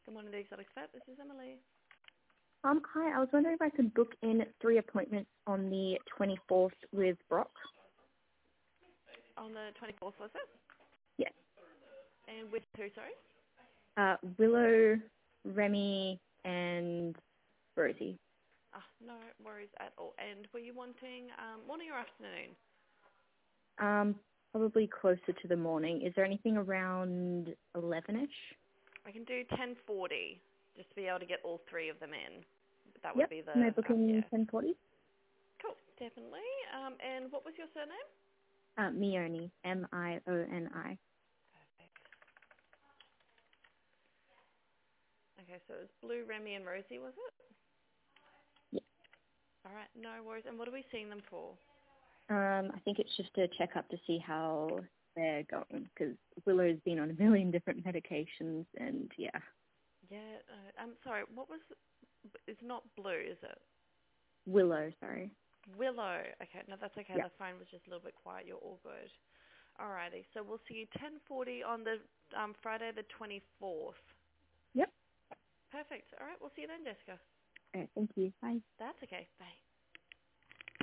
Good morning, the Exotic Vet. This is Emily. Hi, I was wondering if I could book in 3 appointments on the 24th with Brock. On the 24th, was it? Yes. And with who, sorry? Willow, Remy, and Rosie. No worries at all. And were you wanting morning or afternoon? Probably closer to the morning. Is there anything around 11ish? I can do 10:40, just to be able to get all 3 of them in. That would Yep. be the... Can I book in yeah. 10:40? Cool, definitely. And what was your surname? Mioni, Mioni. Perfect. Okay, so it was Blue, Remy, and Rosie, was it? Yeah. All right, no worries. And what are we seeing them for? I think it's just a checkup to see how they're going, because Willow's been on a million different medications, and yeah. Yeah, I'm sorry, what was... It's not Blue, is it? Willow, sorry. Willow. Okay, no, that's okay. Yeah. The phone was just a little bit quiet. You're all good. Alrighty, so we'll see you 10:40 on the Friday the 24th. Yep. Perfect. All right, we'll see you then, Jessica. All right, thank you. Bye. That's okay. Bye.